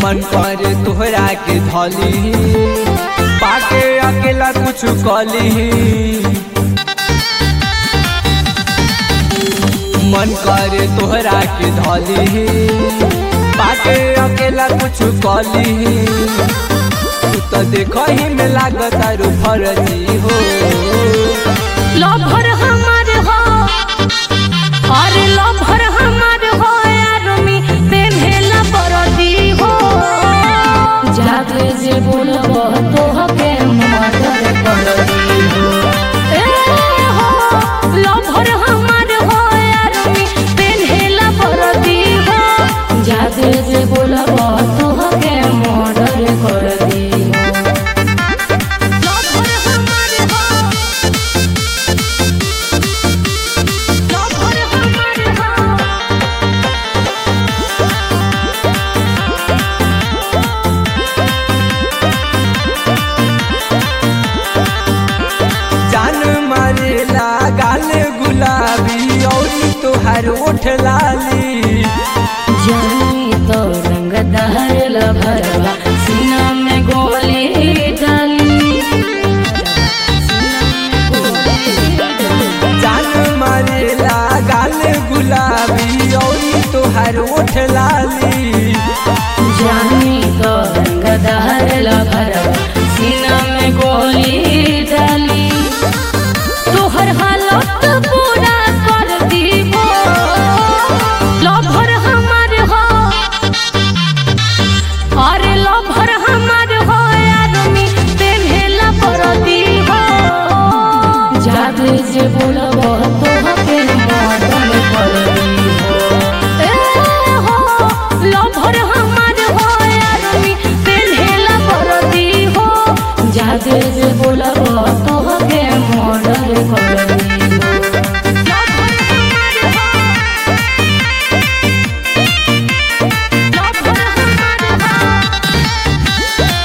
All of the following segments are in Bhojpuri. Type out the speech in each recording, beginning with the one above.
मन करे तोहरा के धली पाके अकेला कुछ कली। मन करे तोहरा के धली पाके अकेला कुछ कली। तू तो देखो ही में लागत आरु फर्जी हो। लभर हमार हो अरे लभर हमार हो यारमी पेन्हेला बरदी हो। जादे जे बोलब तोहके मर्डर करदी हो। ए हो लभर हमार हो यारमी पेन्हेला बरदी हो। जादे जे बोलब तोहके मर्डर करदी हो। लभर हमार हो लभर हमार हो। जान मारेला गाल गुलाबी और तोहार ओठ लाली। जानी तो रंग दहर भरवा सीना में गोली डाली। जान मारेला गाल गुलाबी और तोहार ओठ लाली। जानी तो रंग दहर भरवा सीना में गोली डाली। तोहर हालत पूरा कर दीबो। लभर हमार हो अरे लभर हमार हो यारमी पेन्हेला बरदी हो। जादे जे बोलब तोहके मर्डर करदी हो। ए हो लभर हमार हो यारमी पेन्हेला बरदी हो। जादे जे बोलब तोहके मर्डर करदी हो। लभर हमार हो लभर हमार हो।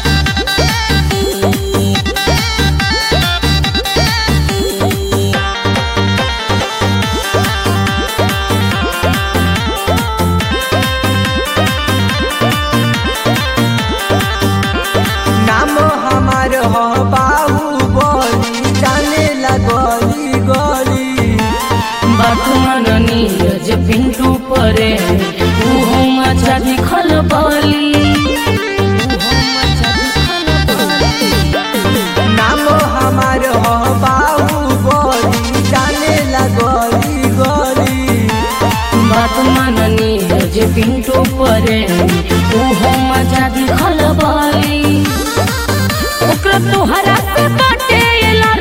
नाम हमार हो बाहुबली जाने ला गली गली। वर्तमान नीरज पिंटू परे उहो मचा दिखल बली। नाम हमार हो बाहुबली जाने ला गली गली। वर्तमान नीरज पिंटू परे उहो मचा दिखल बली। ओकरा तोहरा से बाटे